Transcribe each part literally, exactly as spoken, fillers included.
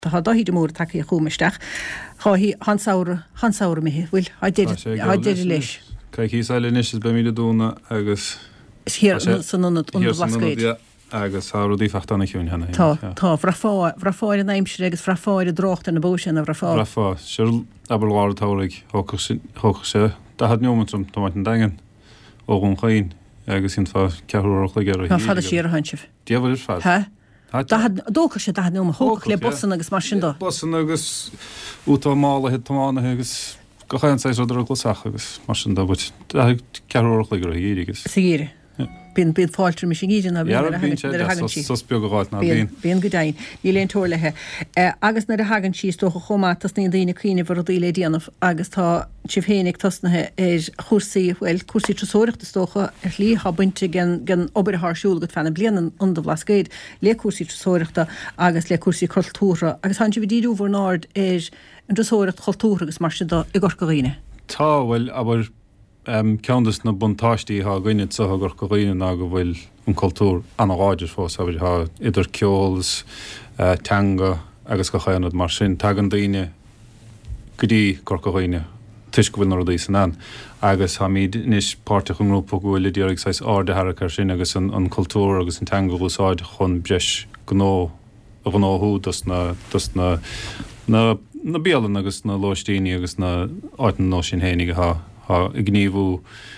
Tá dahí de mór take a chumisteach. Chá hí hansaur hansaur mi bhfuil idir leis. Ca hí eile níos be míle dúna agus hir san an blascaid. agus háúí fechtánna hiún hena. Tá Tá bhrafá bhrafáir an aimimse agus bhrafáir a drocht an na bósin a bhrafá. Bhrafá siúil abalháirtáigh thucha sé Tá had neomantrum táhaint an dagan óún chaoin agus sin fá ceúach le gar. Tá fada siar a hansih. Díabhar fad. Ha? Dócha sé da neom hóch le bosan agus mar sin dó. Bosan agus útá mála he tomána agus go chaan sais ruidir a glasach agus mar sin dó buid ceúach le gar hírigus. Sigéire. Bín bín fáiltir me sin íidir na sos beag gáit na bín. Bín go dain, ní léon tóirlathe. Agus na a hagan síos tócha chomá tas ní daoine cuioine bhar a díle díanamh agus tá sibhénig tasnathe ar chósaí bhfuil cuasaí trasóireachtas tócha ar lí habainte gan gan obairthsúil go fanna blianan an do bhlascaid le cuasaí trasóireachta agus le cuasaí cultúra agus han si bhdíú bhar nád ar an trasóireacht cultúra agus mar sin do i ggur goghine. Tá bhfuil aber Um, ceandas na buntáistí há gine sa gur goghine ná go bhfuil an cultúr anáidir fós a bhid há idir ceolas, uh, teanga agus go chaanad mar sin tag an daine go dtí gur goghine tuis go bhfuil nó san an agus ha míad níos páirrta an grúpa go bhfuil idir agus áde harachar sin agus an, an cultúr agus an teanga bhúsáid chun breis gó a gnáthú dus na dus na na na béalan agus na lóistíine agus na áitan nó sin hénig há i gníomhú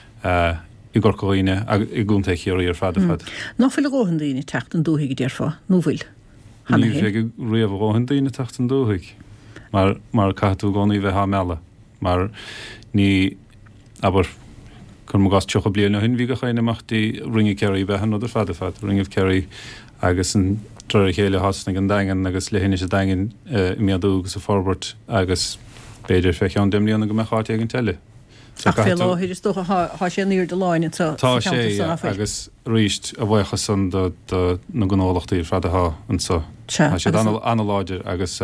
i ggur goghine i gúnta chéirí ar fad a fad. Ná fuil a gáhan daoine techt an dúthaigh déar fá, nó bhfuil? Ní bheith riamh gáhan daoine techt an dúthaigh, mar mar caitú gánaí bheith há meala, mar ní aber chun mo gas tucha bliana hin bhí go chaine amachtaí ringe ceirí bheithan nó ar fad a fad, ringh ceirí agus an tro chéile hasna an dagan agus le hinine sé dagan i miadú agus a forbert agus beidir feice an dimlíonna go meáte an teile. Ach fé láthir is tócha há sé níor de láin Tá sé agus ríist a bhhacha san na gnálaachtaí fredatá an sa. sé an láidir agus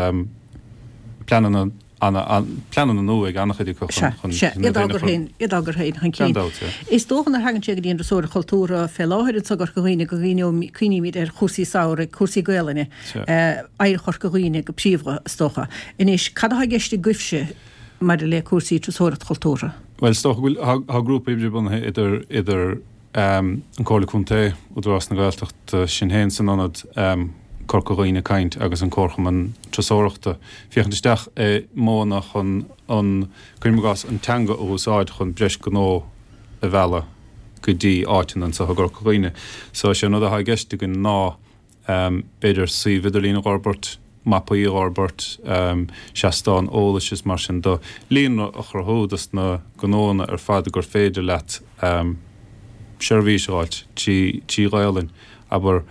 pleanan pleanan nó ag annach chuí idágur héin an cí. Is tóchan ar hagann sé go dtíon rasúra cultúra fé láthir sa gur goghine go cuioine míid ar chósaí saoire chósaí gaalaine éir chur goghine go príomhra tócha. Inis cad ha geiste gcuifse mar le cuasaí trasóireacht cultúra. Well, stoch bhfuil há grúpa idir bunathe idir idir an cóla chunta ó dras na gailteacht sin héin san anad corcoghine caint agus an córcham an trasóireachta. Fiochan isteach é móna chun an cuimeás an teanga ósáid chun breis gó a bhela go dtí áitin an sa corcoghine. So sé nó a ha geiste go ná beidir sí viidirlína Orbert Mapaí Orbert um, seastán ólas is mar sin do líonna a churthódas na gnóna ar fad gur féidir leat um, seirbhísáid tí tí gailen, aber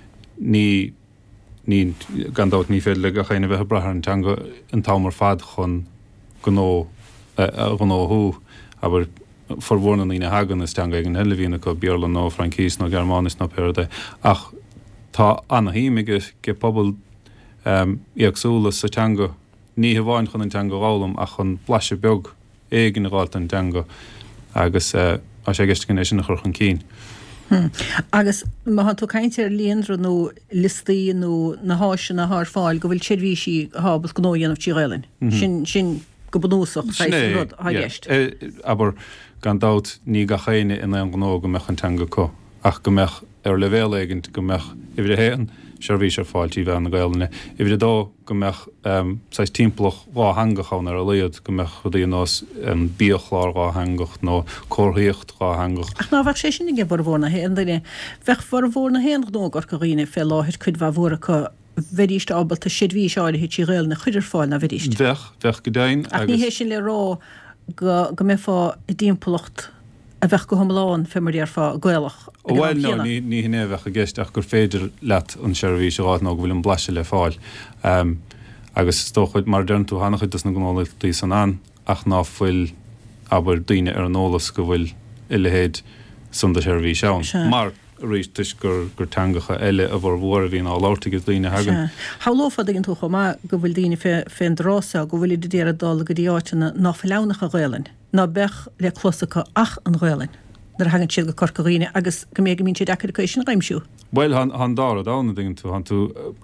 ní ní gandát ní féidir le a chéine bheith brethar an teanga an támar fad chun gnó gnóthú, aber forhórna ína hagan is teanga ag an heilehína go Bearlan nó Frankís nó Germánis nó Péirde ach tá anna híimiige ge pobl Um, íagsúlas sa teanga ní bháin chun an teanga gálam a chun blaise beag éigen gáil an teanga agus uh, a sé geiste sin nach churchan cín. Hmm. Agus má tú caiinte ar líonra nó listaí nó na háise na th fáil go bhfuil seirbhísí hábal go nóíanamh tíghailen. Sin sin go bunúsach rud a gceist. Aber gan dát ní ga chéine in an gnó go meach an teanga có ach go meach ar le bhéal éigent go meach i bhí héan seirbhís ar fáiltí bheith na gailne. I bhí dó go meach sais timplach rá hangachán ar a léad go meach chudí nás an bíochlár rá hangacht nó cóthaíocht rá hangacht. Ach ná bhar sé sin ige bar bhórna héan daine bheith bar bhórna héan nó gur goghine fé láthir chud bheith bhóracha bheríiste ábalta siadhí seáile hí réil na chuidir fáil na bheríiste. Bheith, bheith go dain. Ach ní hé sin le rá go go mé fá i dímpolacht a bheith go thomláin fémar ar fá gaalach. Well no ní ní hinné bheith a gceist ach gur féidir leat an seirbhís ráit nó go bhfuil an blaise le fáil. Um, agus tóchuid mar den tú hana chuid na gnálaí san an ach ná fuil aber daoine ar an ólas go bhfuil ilehéad san de seirbhís seán. Mar ríis gur gur teangacha eile a bhar mhór a bhíon á láirtaigh daoine hagan. How lófa daginn tú chomá go bhfuil daoine fé an drása go bhfuil idir a dal go dtí áitina ná fileannach a ghaalainn. Ná bech le closacha ach an ghaalainn. Nar hagann siad go corcoghine agus go mé go mín siad acadéis sin raimsú. Well han han dá a dána dingin tú han tú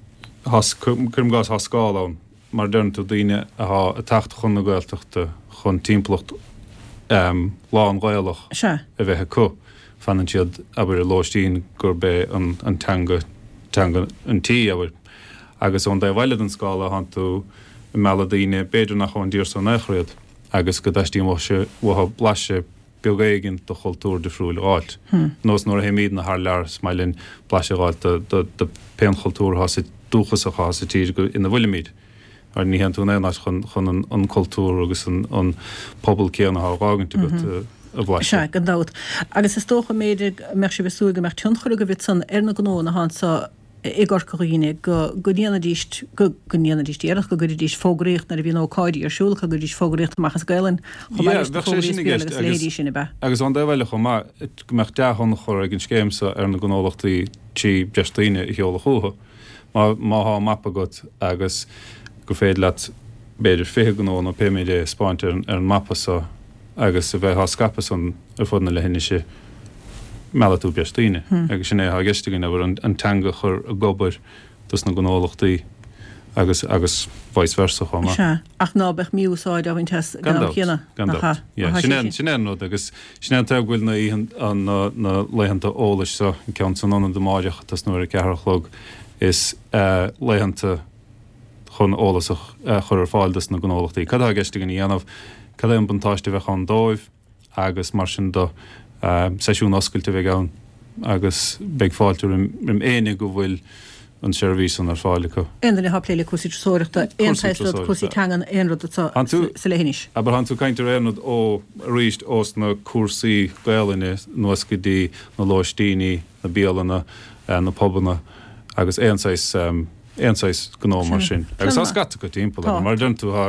chum gás há scáán mar dern tú daine a a tacht chun na gailteachta chun timpplacht um, lá an gáilech Se. a bheitthe có fann siad aber lóistín gur be an, an tanga, tanga an tí aber agus an de bhile an scála han tú meala daine beidir nach chun dír san nachréad agus go daistí mo se bhtha blaise beagéigen do choultúr de friúil áilt. Hmm. Nós nóair a héimiad na haar lear smailinn blaise áilt de pean choultúr has sé dúchas a chá sa tír go ina bhuiimiid. Ar ní hen tú éna chun chun an cultúr agus an pobl céanna há gágan tú go a bhlaise. Se gan dat. Agus is tócha méidir me se bhsúige mar tunchar go bhit san ar na gnóna hása i gorcoíine go goníana díist go goníana díist éach go gur dís fógréocht na a bhíon óáidí ar siúlcha gur dís fógréocht machchas gailen sinna be. Agus an bhile chu má go meach dehonna chur gin scéimsa ar na gnólachtaí tí detíine i cheola chuútha. Má má há mappa got agus go féad leat beidir fé gnóna pe méide Spáintear ar an mappa sa agus a bheith há scapa san ar fudna le hinne se meala tú beastíine. Agus sin é há geistigin a bhar an tanga chur a gobar dus na gnólachtaí agus agus vice versa chuma. Se. Ach ná beh miúsáid a bhain test chéna. Gandát. Sin é nó agus sin te bhfuil na íhan an na leihananta ólais sa cean san an de máideach tas nuair a cearachlog is leihananta chun ólasach chur ar fáildas na gnólachtaí. Cad a geistigin í anamh cad an buntáiste bheith an dóibh agus mar sin do seisiún oscailte bheith ann agus beag fáilú rim éine go bhfuil an seirbhís an ar fáilicha. Éanana hapléile cosí sóireachta éonsaisrad cosí teangan éonrad sa lehénis. Aber han tú caiintear éanad ó ríist os na cuasaí gaalaine nuas go dtí na láistíní na bíalanna na pobanna agus éonáis éonáis gnó mar sin. Agus á scata go timppla mar den tú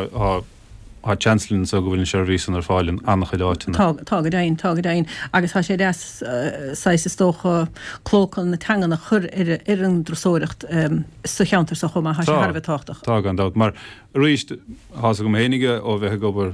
há chancelinn so go bhfuil seirbhís an ar fáilinn annach chuidáitina. Tá go dain, tá go dain. Agus há sé dés sais tócha clócan na teangan chur ar an drosóireacht sa cheantar sa chuma há sé Harbh táchtach. Tá gan dat, mar ríist há go héinige ó bheith gobar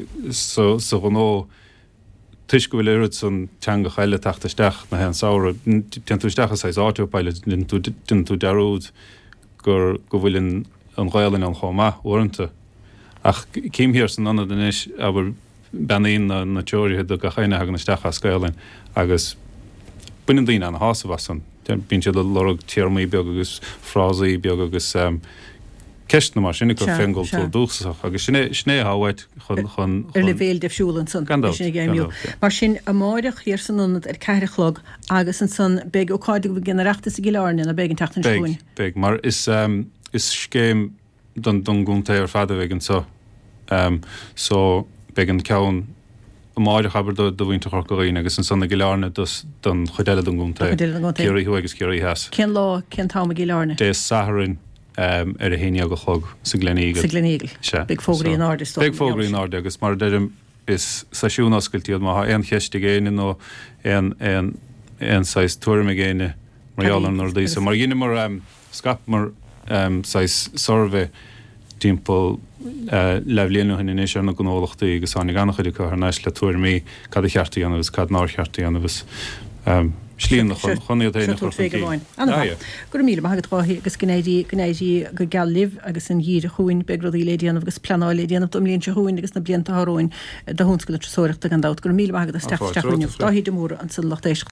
sa gnó tuis go bhfuil irid san teanga chaile tachtasteach na hen saoire ten tú stechas sais áteopáile din tú deród gur go bhfuilinn an ghailinn an chomá orintanta. Ach céimhíar san anna den is aber benaíon na na teoirithe do go chaine hagan na steach a scailinn agus buinn daoine an hása bhasan. Bíonn siad le lorg tíarmaí beag agus frásaí beag agus ceist na mar sinna go fingol tú dúchasach agus sinné sné háhaid chun chun ar le bhéal defisiúlann san sin géimú. Mar sin a máireach hir san anad ar ceirichlog agus an san beag ó cáide go generachtas a gileárne na beag an tatan súin. Beag mar is is scéim don don gúnta ar fada bheith an so. Um, so beag an ceann a máideach aber do do bhainte chorcaíine agus an sanna gileárne dus don chudeile don gúnta. Ciarí hu agus ciarí heas. Cén lá cén tá a gileárne? Dé saharin um, ar a héine go chlog sa Glenígal. Sa Glenígal. Big fógraí an áde. Big fógraí an áde agus mar deirm is saisiún oscailtíad má ha an cheiste géine nó an an an sais tuairme géine marall ar dí. So mar gine mar um, scap mar um, sais sorve timppel uh, levléanú hin inis ar na gnólachtaí agus annig annach chuidir chu ar neis le tuair mí cad a cheartaí anamhs cad ná cheartaí anamhs slíon na chunaí déine chu. Gur míle agad ráí agus gnéidí gnéidí go geallibh agus an dír chuin begrodí lédíanamh agus planáil léanamh dom líonn se chuin agus na blianta háróin de húnscoil sóireachta an dát gur míle agad a steachtainniuh dáhí de mór an san lachtéis